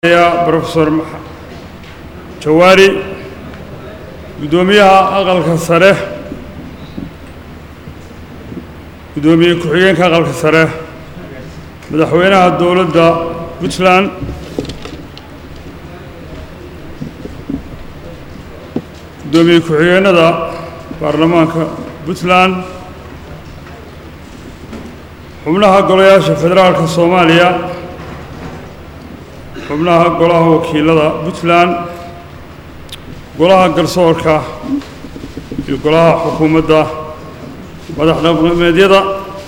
يا بروفيسور جواري قدوميها أقل كسره قدومي كحيين كأقل كسره مدحوينها الدولة دا بوتلاند قدومي كحيين دا برلمان بوتلاند حملها قلياش فدرال كصوماليا xubnaha golaha wakiilada Puntland golaha garsoorka iyo golaha xukuumadda madaxda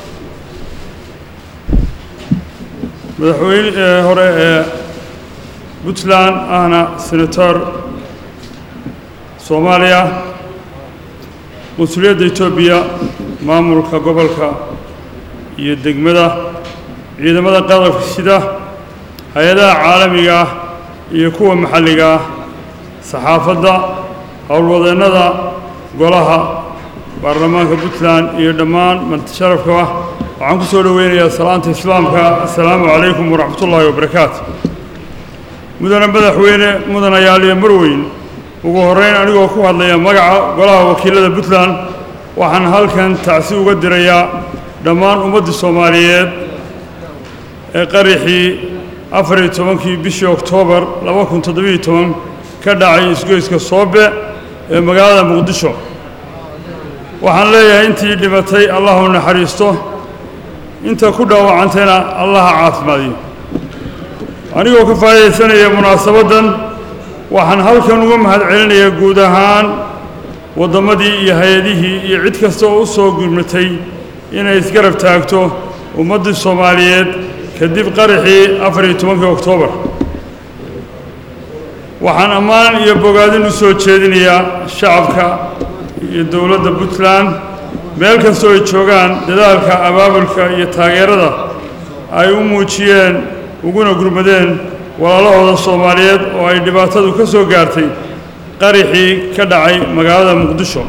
madaxweyne hore ee Puntland ahna senator Soomaaliya mas'uuliyadda Itoobiya maamulka gobolka iyo degmada ciidamada qalabka sida hay'adaha caalamiga ah iyo kuwa maxalliga ah saxaafadda howlwadeennada golaha baarlamaanka Puntland iyo dhammaan marti-sharafka waxaan ku soo dhaweynayaa salaanta islaamka assalaamu calaykum waraxmatullaahi wabarakaatu mudane madaxweyne mudanayaal iyo marweyn ugu horreyn anigoo ku hadlaya magaca golaha wakiilada Puntland waxaan halkan tacsi uga dirayaa dhammaan ummadda Soomaaliyeed ee qarixii 14 bishii Oktoobar 2017 ka dhacay isgoyska Soobe ee magaalada Muqdisho waxaan leeyahay intii dhimatay Allah u naxariisto inta ku dhaawacantayna Allah caafimaadiyo anigoo ka faa'iideysanaya munaasabadan waxaan halkan uga mahadcelinayaa guud ahaan wadamadii iyo hay'adihii iyo cid kasta oo u soo gurmatay inay isgarab taagto ummadda Soomaaliyeed kadib qarixii 14 Oktoobar waxaan ammaan iyo bogaadin u soo jeedinayaa shacabka iyo dawladda Puntland meel kasta oo ay joogaan dadaalka abaabulka iyo taageerada ay u muujiyeen uguna gurmadeen walaalahooda Soomaaliyeed oo ay dhibaatadu ka soo gaartay qarixii ka dhacay magaalada Muqdisho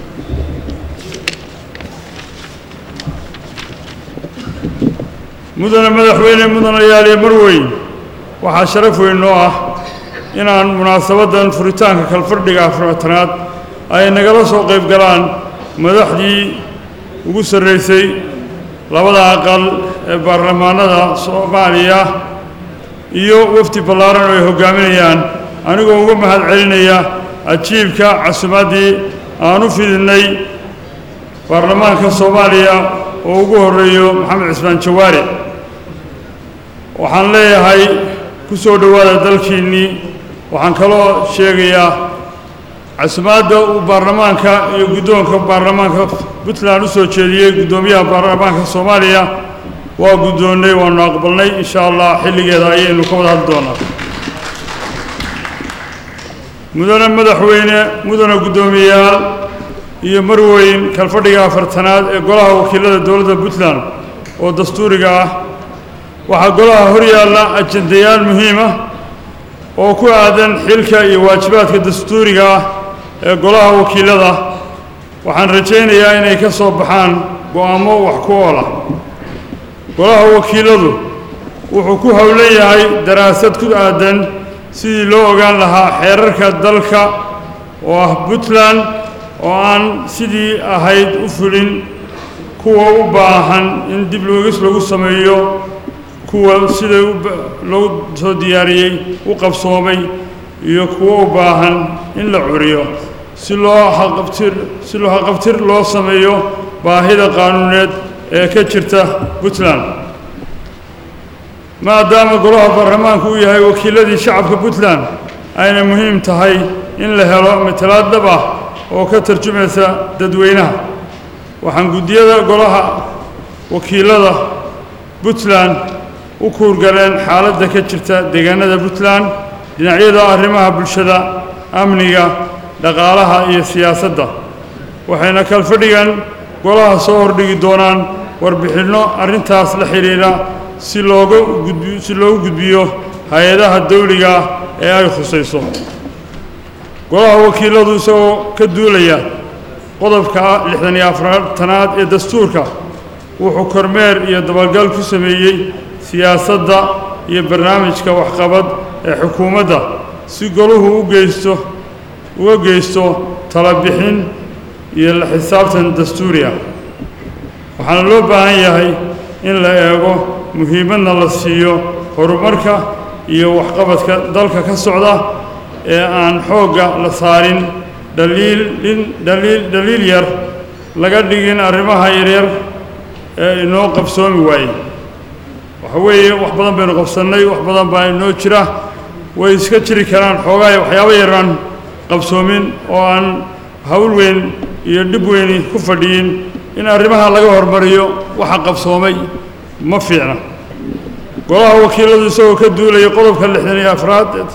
mudane madaxweyne mudanayaal iyo marweyn waxaa sharaf weyn noo ah inaan munaasabadan furitaanka kalfadhiga afraatanaad ay nagala soo qayb galaan madaxdii ugu sarreysay labada aqal ee baarlamaanada Soomaaliya iyo wafdi ballaaran oo ay hogaaminayaan anigoo uga mahadcelinaya ajiibka casuumaddii aan u fidinay baarlamaanka Soomaaliya oo ugu horeeyo Maxamed Cismaan Jawaari waxaan leeyahay ku soo dhawaada dalkiinii waxaan kaloo sheegayaa casuumadda uu baarlamaanka iyo guddoonka baarlamaanka Puntland u soo jeediyay guddoomiyaha baarlamaanka Soomaaliya waa guddoonnay waanu aqbalnay insha Allah xilligeeda ayaynu ka wada hadli doonaa mudane madaxweyne mudane guddoomiyayaal iyo marweyn kalfadhiga afartanaad ee golaha wakiilada dawladda Puntland oo dastuuriga ah waxaa golaha horyaalla ajendayaal muhiim ah oo ku aadan xilka iyo waajibaadka dastuuriga ah ee golaha wakiilada waxaan rajaynayaa inay ka soo baxaan go'aamo wax ku ool ah golaha wakiiladu wuxuu ku howlan yahay daraasad ku aadan sidii loo ogaan lahaa xeerarka dalka oo ah Puntland oo aan sidii ahayd u fulin kuwa u baahan in dib lagu sameeyo kuwa sida loo soo diyaariyay u qabsoomay iyo kuwa u baahan in la curiyo si loo haqabtir loo sameeyo baahida qaanuuneed ee ka jirta Puntland maadaama golaha baarlamaanku uu yahay wakiiladii shacabka Puntland ayna muhiim tahay in la helo matalaad dhab ah oo ka tarjumaysa dadweynaha waxaan guddiyada golaha wakiilada Puntland u kuurgaleen xaaladda ka jirta deegaanada Puntland dhinacyada arrimaha bulshada amniga dhaqaalaha iyo siyaasadda waxayna kalfadhigan golaha soo hordhigi doonaan warbixinno arrintaas la xiriira si loogu gudbiyo hay'adaha dawliga ee ay khusayso golaha wakiiladu isagoo ka duulaya qodobka 64aad ee dastuurka wuxuu kormeer iyo dabagal ku sameeyay siyaasadda iyo barnaamijka waxqabad xukuumadda si goluhu uga geysto tala bixin iyo la xisaabtan dastuuri ah waxaana loo baahan yahay in la eego muhiimadna la siiyo horumarka iyo waxqabadka dalka ka socda ee aan xoogga la saarin dhaliil yar laga dhigin arrimaha yaryar ee inoo qabsoomi waayey waxa weeye wax badan baynu qabsannay wax badan baa inoo jira way iska jiri karaan xoogaa waxyaabo yaraan qabsoomin oo aan hawl weyn iyo dhib weyni ku fadhiyin in arrimaha laga hormariyo waxa qabsoomay ma fiicna golaha wakiiladu isagoo ka duulaya qodobka 64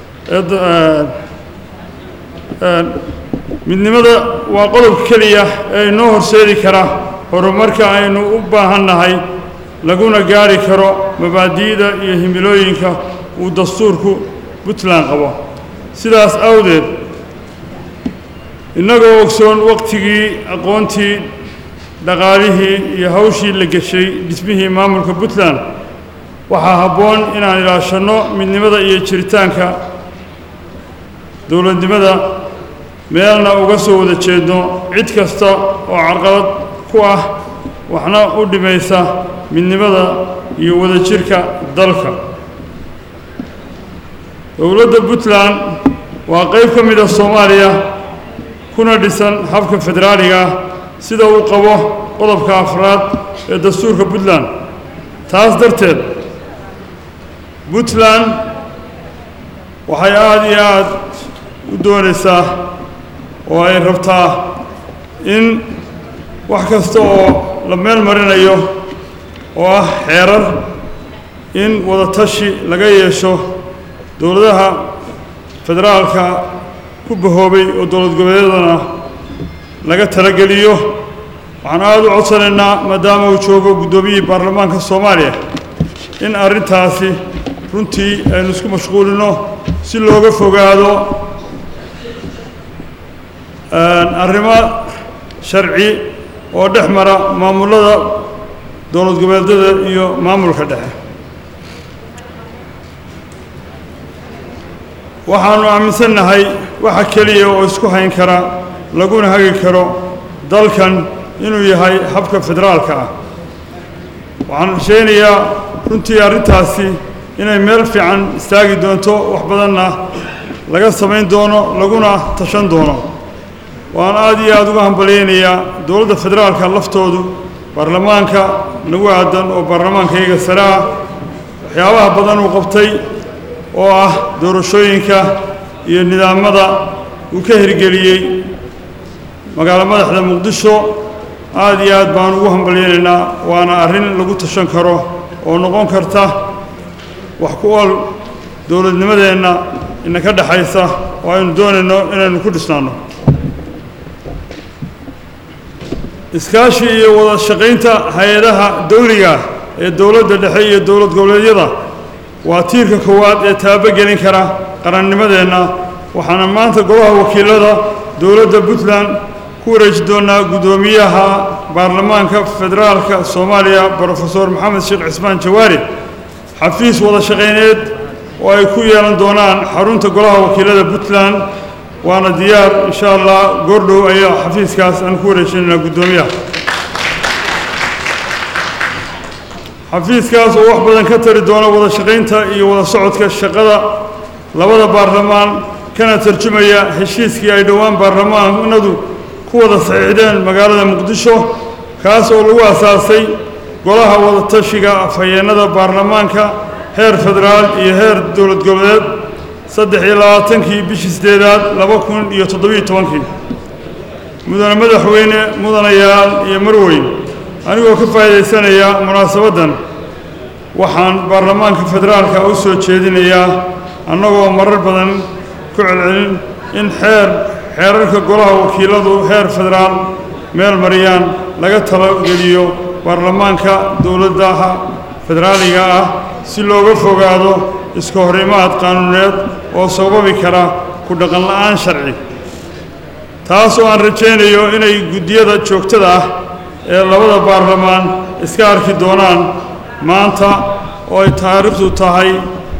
midnimada waa qodobka keliya ee inoo horseedi kara horumarka aynu u baahannahay laguna gaari karo mabaadi'da iyo himilooyinka uu dastuurku Puntland qabo sidaas awgeed innagoo ogsoon waqtigii aqoontii dhaqaalihii iyo hawshii la gashay dhismihii maamulka Puntland waxaa habboon inaan ilaashanno midnimada iyo jiritaanka dowladnimada meelna uga soo wada jeedno cid kasta oo carqalad ku ah waxna u dhimaysa midnimada iyo wadajirka dalka dowladda Puntland waa qayb ka mid ah Soomaaliya kuna dhisan habka federaaliga sida uu qabo qodobka 4 ee dastuurka Puntland taas darteed Puntland waxay aad iyo aad u doonaysaa oo ay rabtaa in wax kasta oo la meel marinayo oo ah xeerar in wada tashi laga yeesho dowladaha federaalka ku bahoobay oo dowlad goboleedana laga talageliyo waxaan aad u codsanaynaa maadaama uu joogo guddoomiyihii baarlamaanka Soomaaliya in arrintaasi runtii aynu isku mashquulino si looga fogaado arrimo sharci oo dhex mara maamulada dowlad goboleedyada iyo maamulka dhexe waxaanu aaminsannahay waxa keliya oo isku hayn kara laguna hagi karo dalkan inuu yahay habka federaalka ah waxaan rajaynayaa runtii arrintaasi inay meel fiican istaagi doonto wax badanna laga samayn doono laguna tashan doono waan aad iyo aad uga hambaleynayaa dowladda federaalka laftoodu baarlamaanka nagu aadan oo baarlamaankayaga sare ah waxyaabaha badan uu qabtay oo ah doorashooyinka iyo nidaamada uu ka hirgeliyey magaalo madaxda Muqdisho aad iyo aad baan ugu hambaleynaynaa waana arrin lagu tashan karo oo noqon karta wax ku ool dowladnimadeenna inaka dhaxaysa oo aynu doonayno inaynu ku dhisnaano iskaashi iyo wada shaqaynta hay'adaha dawliga ee dowladda dhexe iyo dowlad goboleedyada waa tiirka koowaad ee taabagelin kara qarannimadeenna waxaana maanta golaha wakiilada dowladda Puntland ku wareeji doonaa guddoomiyaha baarlamaanka federaalka Soomaaliya Professor Maxamed Sheekh Cismaan Jawaari xafiis wada shaqayneed oo ay ku yeelan doonaan xarunta golaha wakiilada Puntland waana diyaar insha Allah goordhow ayaa xafiiskaas aan ku wareejinaa guddoomiyaha xafiiskaas oo wax badan ka tari doona wada shaqaynta iyo wada socodka shaqada labada baarlamaan kana tarjumaya heshiiskii ay dhawaan baarlamaanadu ku wada saxiixdeen magaalada Muqdisho kaas oo lagu asaasay golaha wada tashiga afhayeenada baarlamaanka heer federaal iyo heer dowlad goboleed 23 bishii 8 2017 mudane madaxweyne mudanayaal iyo marweyn anigoo ka faa'iideysanaya munaasabadan waxaan baarlamaanka federaalka u soo jeedinayaa annagoo marar badan ku celcelin in xeerarka golaha wakiiladu heer federaal meel mariyaan laga talageliyo baarlamaanka dowladaha federaaliga ah si looga fogaado iska horimaad qaanuuneed oo sababi kara ku dhaqan la'aan sharci taas oo aan rajaynayo inay guddiyada joogtada ah ee labada baarlamaan iska arki doonaan maanta oo ay taariikhdu tahay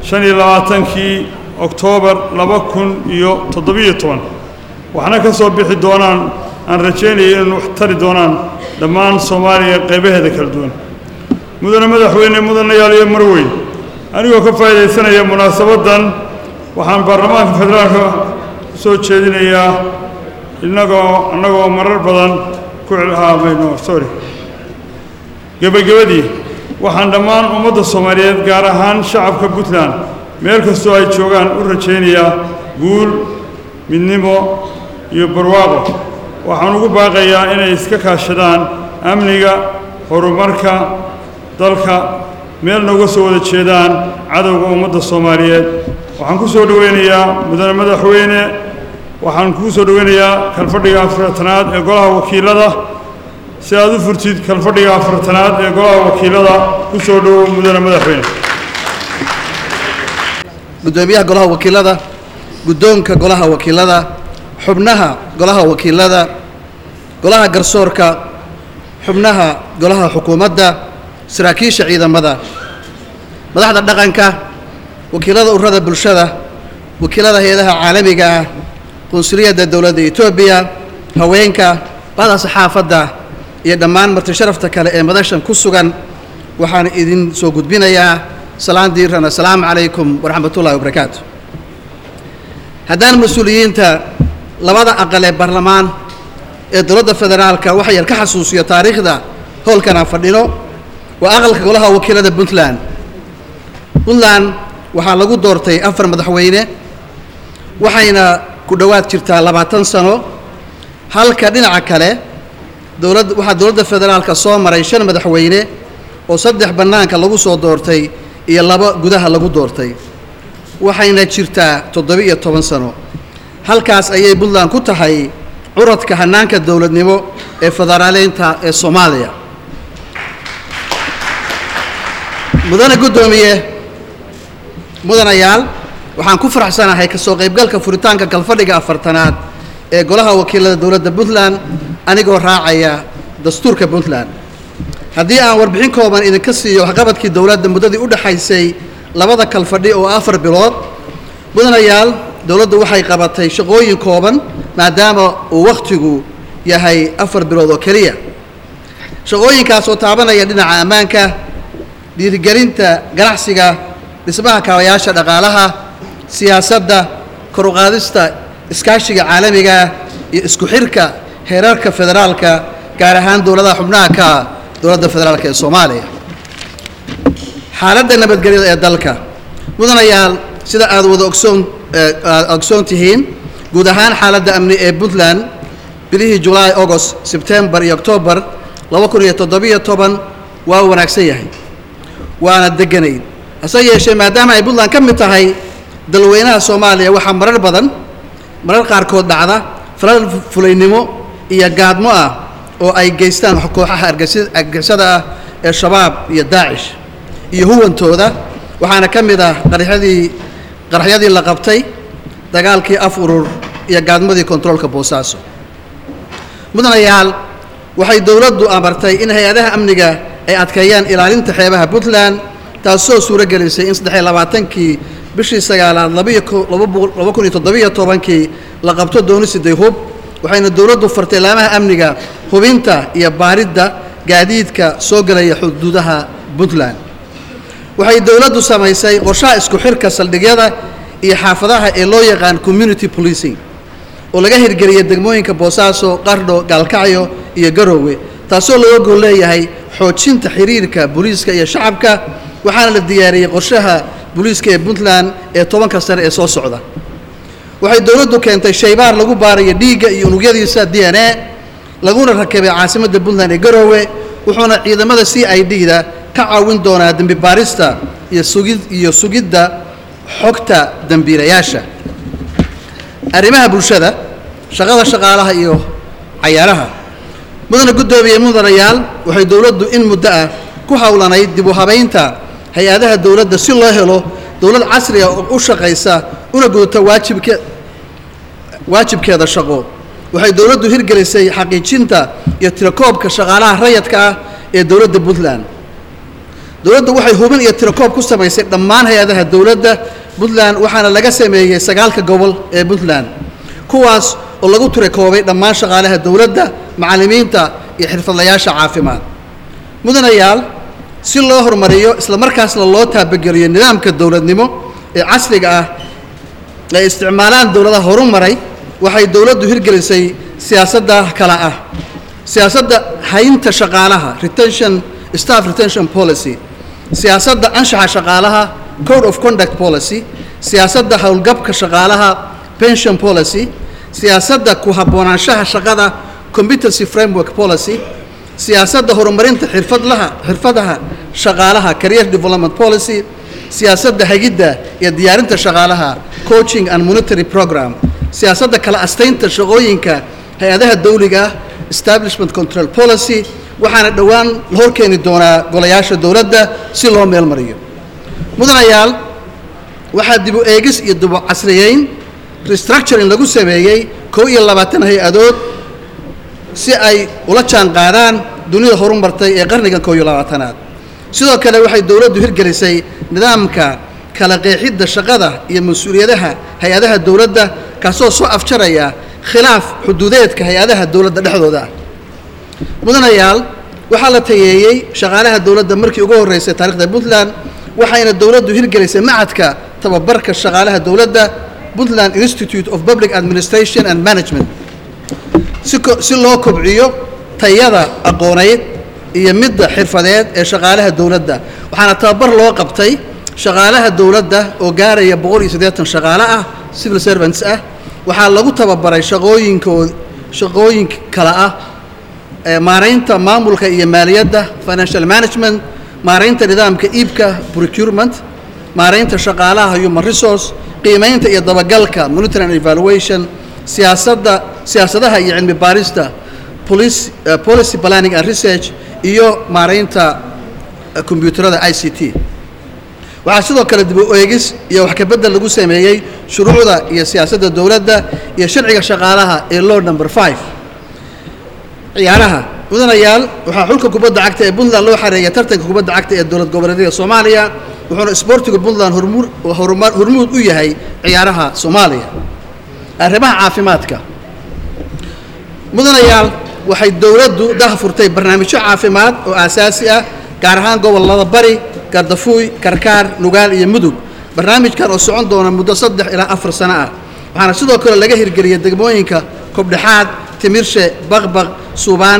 25 Oktoobar 2017 waxaana ka soo bixi doonaan aan rajaynayo in wax tari doonaan dhammaan Soomaaliya qaybaheeda kala duwan mudane madaxweyne mudanayaal iyo marweyn anigoo ka faa'iideysanaya munaasabadan waxaan baarlamaanka federaalka soo jeedinayaa annagoo marar badan ku cilhaamayno gabagabadii waxaan dhammaan ummadda Soomaaliyeed gaar ahaan shacabka Puntland meel kastoo ay joogaan u rajaynayaa guul midnimo iyo barwaaqo waxaan ugu baaqayaa inay iska kaashadaan amniga horumarka dalka meel nooga soo wada jeedaan cadowga ummadda Soomaaliyeed waxaan ku soo dhaweynayaa mudane madaxweyne waxaan ku soo dhaweynayaa kalfadhiga afartanaad ee golaha wakiilada si aad u furtid kalfadhiga afartanaad ee golaha wakiilada ku soo dhawow mudane madaxweyne gudoomiyaha golaha wakiilada gudoonka golaha wakiilada xubnaha golaha wakiilada golaha garsoorka xubnaha golaha xukuumadda saraakiisha ciidamada madaxda dhaqanka wakiilada ururada bulshada wakiilada hay'adaha caalamiga ah qunsuliyadda dowladda Itoobiya haweenka bada saxaafadda iyo dhammaan marti sharafta kale ee madashan ku sugan waxaan idin soo gudbinayaa salaan diiran assalaamu calaykum waraxmatullaahi wabarakaatuh haddaan mas-uuliyiinta labada aqal ee baarlamaan ee dowladda federaalka waxa yar ka xasuusiyo taariikhda howlkan aan fadhino waa aqalka golaha wakiilada Puntland waxaa lagu doortay 4 madaxweyne waxayna ku dhawaad jirtaa 20 sano halka dhinaca kale waxaa dowladda federaalka soo maray 5 madaxweyne oo 3 bannaanka lagu soo doortay iyo 2 gudaha lagu doortay waxayna jirtaa 17 sano halkaas ayay Puntland ku tahay curadka hanaanka dowladnimo ee federaaleynta ee Soomaaliya mudane gudoomiye mudanayaal waxaan ku faraxsanahay ka soo qaybgalka furitaanka kalfadhiga afartanaad ee golaha wakiilada dowladda Puntland anigoo raacaya dastuurka Puntland haddii aan warbixin kooban idinka siiyo waxqabadkii dowladda muddadii u dhaxaysay labada kalfadhi oo 4 bilood mudanayaal dowladdu waxay qabatay shaqooyin kooban maadaama uu waqtigu yahay 4 bilood oo kaliya shaqooyinkaas oo taabanaya dhinaca ammaanka dhiirigelinta ganacsiga dhismaha kaabayaasha dhaqaalaha siyaasadda kor u qaadista iskaashiga caalamiga iyo isku xirka heerarka federaalka gaar ahaan dowladaha xubnaha ka dowladda federaalka ee Soomaaliya xaaladda nabadgelyada ee dalka mudanayaal sida aad wada ogsoon tihiin guud ahaan xaaladda amni ee Puntland bilihii July August September iyo October 2017 waa wanaagsan yahay waana deganayd hase yeeshee maadaama ay Puntland ka mid tahay dalweynaha Soomaaliya waxaa marar qaarkood dhacda falal fulaynimo iyo gaadmo ah oo ay geystaan kooxaha argagixisada ah ee shabaab iyo Daesh iyo huwantooda waxaana ka mid ah qaraxyadii la qabtay dagaalkii af urur iyo gaadmadii kontroolka Boosaaso mudanayaal waxay dowladdu amartay in hay'adaha amniga ay adkeeyaan ilaalinta xeebaha Puntland taasoo suura gelisay in 23kii bishii 9aad 2017 la qabto doonisidii hub waxayna dowladdu fartay laamaha amniga hubinta iyo baaridda gaadiidka soo galaya xuduudaha Puntland waxay dowladdu samaysay qorshaha isku xirka saldhigyada iyo xaafadaha ee loo yaqaan community policing oo laga hirgeliyay degmooyinka Boosaaso Qardho Gaalkacyo iyo Garowe taasoo loo gool leeyahay xoojinta xiriirka booliiska iyo shacabka waxaana la diyaariyay qorshaha booliiska ee Puntland ee 10 sano ee soo socda waxay dowladdu keentay shaybaar lagu baarayo dhiigga iyo unugyadiisa DNA laguna rakibay caasimadda Puntland ee Garowe wuxuuna ciidamada CID-da ka caawin doonaa dambi baarista iyo sugidda xogta dambiilayaasha arrimaha bulshada shaqada shaqaalaha iyo cayaaraha mudane gudoomiye mudanayaal waxay dowladdu in muddo ah ku hawlanayd dib u habeynta hay'adaha dowladda si loo helo dowlad casri ah oo u shaqeysa una gudubta waajibkeeda shaqo waxay dowladdu hirgelisay xaqiijinta iyo tirakoobka shaqaalaha rayidka ah ee dowladda Puntland dowladda waxay hubin iyo tirakoob ku samaysay dhammaan hay-adaha dowladda Puntland waxaana laga sameeyay 9 gobol ee Puntland kuwaas oo lagu tirakoobay dhammaan shaqaalaha dowladda macallimiinta iyo xirfadlayaasha caafimaad mudanayaal si loo horumariyo isla markaasna loo taabageliyo nidaamka dowladnimo ee casriga ah ee isticmaalaan dowladaha horumaray waxay dowladdu hirgelisay siyaasadda kala ah siyaasadda haynta shaqaalaha staff retention policy siyaasadda anshaxa shaqaalaha code of conduct policy siyaasadda howlgabka shaqaalaha pension policy siyaasadda ku haboonaanshaha shaqada competency framework policy siyaasadda horumarinta xirfadaha shaqaalaha career development policy siyaasadda hagidda iyo diyaarinta shaqaalaha coaching and monitoring program siyaasadda kala astaynta shaqooyinka hay-adaha dawliga establishment control policy waxaana dhowaan la horkeeni doonaa golayaasha dowladda si loo meel mariyo mudanayaal waxaa dib u eegis iyo dib u casriyeyn restructuring lagu sameeyey 21 hay-adood si ay ula jaan qaadaan dunida horumartay ee qarniga 21aad sidoo kale waxay dowladdu hirgelisay nidaamka kala qeexidda shaqada iyo mas'uuliyadaha hay-adaha dowladda kaasoo soo afjaraya khilaaf xuduudeedka hay-adaha dowladda dhexdooda mudanayaal waxaa la tayeeyey shaqaalaha dowladda markii ugu horeysay taariikhda Puntland waxayna dowladdu hirgelisay macadka tababarka shaqaalaha dowladda Puntland Institute of Public Administration and Management si loo kobciyo tayada aqooneed iyo midda xirfadeed ee shaqaalaha dowladda waxaana tababar loo qabtay shaqaalaha dowladda oo gaaraya 180 shaqaale ah civil servants ah waxaa lagu tababaray shaqooyin kala ah maareynta maamulka iyo maaliyadda financial management maareynta nidaamka iibka procurement maareynta shaqaalaha human resource qiimeynta iyo dabagalka monitoring and evaluation siyaasadaha iyo cilmi baarista policy planning and research iyo maareynta kombiyuutarada ICT waxaa sidoo kale dib u eegis iyo wax ka bedel lagu sameeyey shuruucda iyo siyaasadda dowladda iyo sharciga shaqaalaha ee law number 5 ciyaaraha mudanayaal waxaa xulka kubadda cagta ee Puntland loo xareeyay tartanka kubadda cagta ee dowlad goboleedyada Soomaaliya wuxuuna isboortiga Puntland hormuud u yahay ciyaaraha Soomaaliya arrimaha caafimaadka mudanayaal waxay dowladdu daahfurtay barnaamijyo caafimaad oo aasaasi ah gaar ahaan gobollada bari Gardafuuy Karkaar Nugaal iyo Mudug barnaamijkan oo socon doona muddo 3 ilaa 4 sano ah waxaana sidoo kale laga hirgeliyay degmooyinka Kobdhaxaad Timirshe Baqbaq Suubaan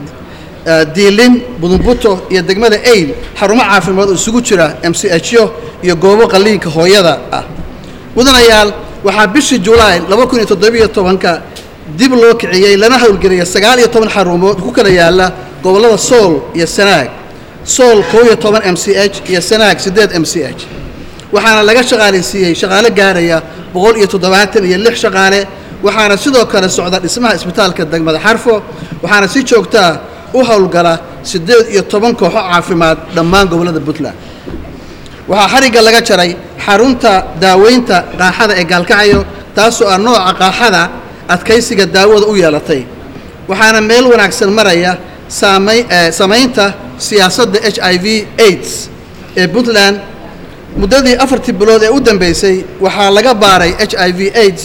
Diilin Budumbuto iyo degmada Eyl xarumo caafimaad oo isugu jira MCHyo iyo goobo qaliinka hooyada ah mudanayaal waxaa bishii July 2017 dib loo kiciyay lana hawlgeliyay 19 xarumood ku kala yaala gobollada Sool iyo Sanaag Sool 12 MCH iyo Sanaag 8 MCH waxaana laga shaqaaleysiiyay shaqaale gaaraya 176 shaqaale waxaana sidoo kale socda dhismaha isbitaalka degmada Xarfo waxaana si joogto ah u hawlgala 18 kooxo caafimaad dhammaan gobollada Puntland waxaa xariga laga jaray xarunta daaweynta qaaxada ee Gaalkacyo taasoo ah nooca qaaxada adkaysiga daawada u yeelatay waxaana meel wanaagsan maraya samaynta siyaasadda HIV/AIDS ee Puntland muddadii 4 bilood ee u dambeysay waxaa laga baaray HIV/AIDS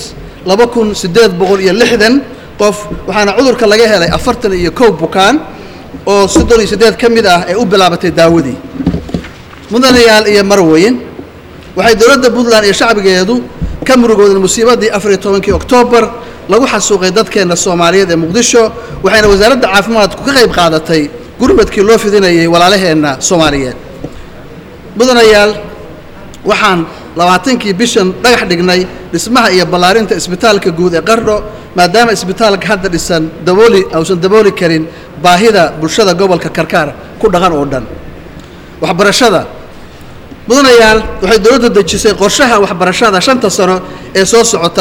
2860 qof waxaana cudurka laga helay 41 bukaan oo 38 ka mid ah ee u bilaabatay daawadii mudanayaal iyo marweyn waxay dowladda Puntland iyo shacbigeedu ka murugoodeen musiibadii 14 Oktoobar lagu xasuuqay dadkeena Soomaaliyeed ee Muqdisho waxayna wasaaradda caafimaadku ka qayb qaadatay gurmadkii loo fidinayay walaalaheena Soomaaliyeed mudanayaal waxaan 20kii bishan dhagax dhignay dhismaha iyo ballaarinta isbitaalka guud ee Qardho maadaama isbitaalka hadda dhisan dabooli karin baahida bulshada gobolka Karkaar ku dhaqan oo dhan waxbarashada mudanayaal waxay dowladdu dejisay qorshaha waxbarashada 5 sano ee soo socota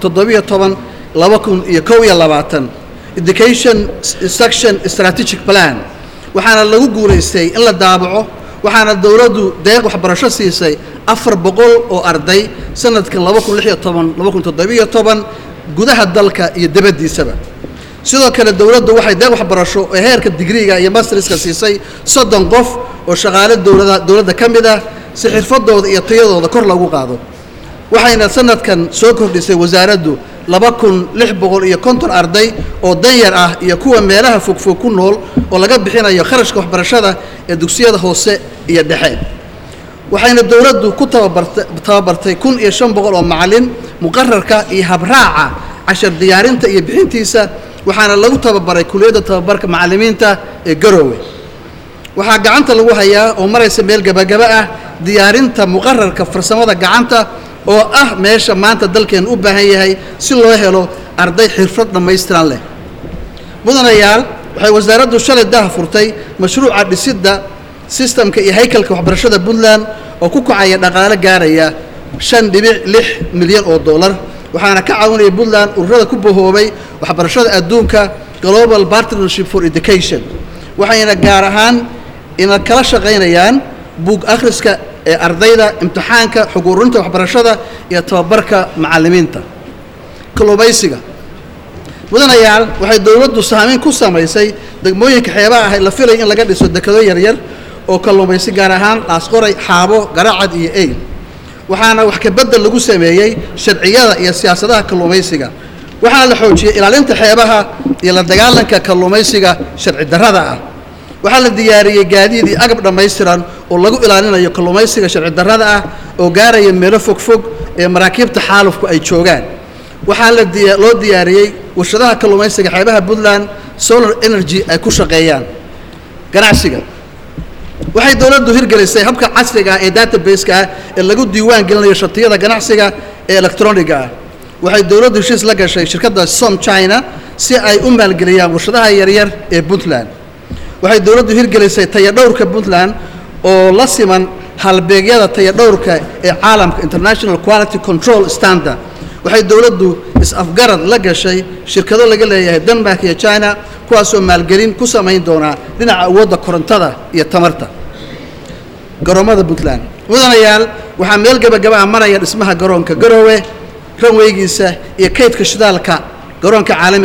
2017-2021 education section strategic plan waxaana lagu guuleystay in la daabaco waxaana dowladdu deeq waxbarasho siisay 400 oo arday sanadkan 2016-2017 gudaha dalka iyo dibaddiisaba sidoo kale dowladdu waxay deeq waxbarasho ee heerka digriga iyo masterska siisay 30 qof oo shaqaale dowladda ka mid ah si xirfadooda iyo tayadooda kor lagu qaado waxayna sanadkan soo kordhisay wasaaraddu 2650 arday oo danyar ah iyo kuwa meelaha fogfog ku nool oo laga bixinayo kharashka waxbarashada ee dugsiyada hoose iyo dhexe waxayna dowladdu ku tababartay 1500 oo macallin muqarrarka iyo habraaca cashar diyaarinta iyo bixintiisa waxaana lagu tababaray kuliyadda tababarka macallimiinta ee Garowe waxaa gacanta lagu hayaa oo maraysa meel gabagaba ah diyaarinta muqarrarka farsamada gacanta oo ah meesha maanta dalkeen u baahan yahay si loo helo arday xirfad dhammaystiran leh mudanayaal waxay wasaaraddu shalay daha furtay mashruuca dhisidda systemka iyo haykalka waxbarashada Puntland oo ku kacaya dhaqaale gaaraya 5.6 milyan oo dollar waxaana ka caawinaya Puntland ururada ku bahoobay waxbarashada adduunka Global Partnership for Education waxayna gaar ahaan ina kala shaqeynayaan buug akhriska ee ardayda imtixaanka xog ururinta waxbarashada iyo tababarka macallimiinta kalluumaysiga mudanayaal waxay dowladdu saameyn ku samaysay degmooyinka xeebaha ah la filay in laga dhiso dekado yaryar oo kalluumaysi gaar ahaan Laasqoray Xaabo Garacad iyo Eyl waxaana wax ka bedel lagu sameeyay sharciyada iyo siyaasadaha kalluumaysiga waxaana la xoojiyay ilaalinta xeebaha iyo la dagaalanka kalluumaysiga sharci darrada ah waxaa la diyaariyay gaadiid iyo agab dhammaystiran oo lagu ilaalinayo kalluumaysiga sharci darrada ah oo gaaraya meelo fogfog ee maraakiibta xaalufku ay joogaan waxaa loo diyaariyay warshadaha kalluumaysiga xeebaha Puntland solar energy ay ku shaqeeyaan ganacsiga waxay dowladdu hirgelisay habka casriga ah ee database-ka ah ee lagu diiwaan gelinayo shatiyada ganacsiga ee elektarooniga ah waxay dowladdu heshiis la gashay shirkadda Som China si ay u maalgeliyaan warshadaha yaryar ee Puntland waxay dowladdu hirgelisay tayadhowrka Puntland oo la siman halbeegyada tayadhowrka ee caalamka International Quality Control Standard waxay dowladdu is-afgarad la gashay shirkado laga leeyahay Denmark iyo China kuwaasoo maalgelin ku samayn doona dhinaca awoodda korontada iyo tamarta garoomada Puntland mudanayaal waxaa meel gabagaba ah maraya dhismaha garoonka Garowe ranwaygiisa iyo kaydka shidaalka garoonka caalamiga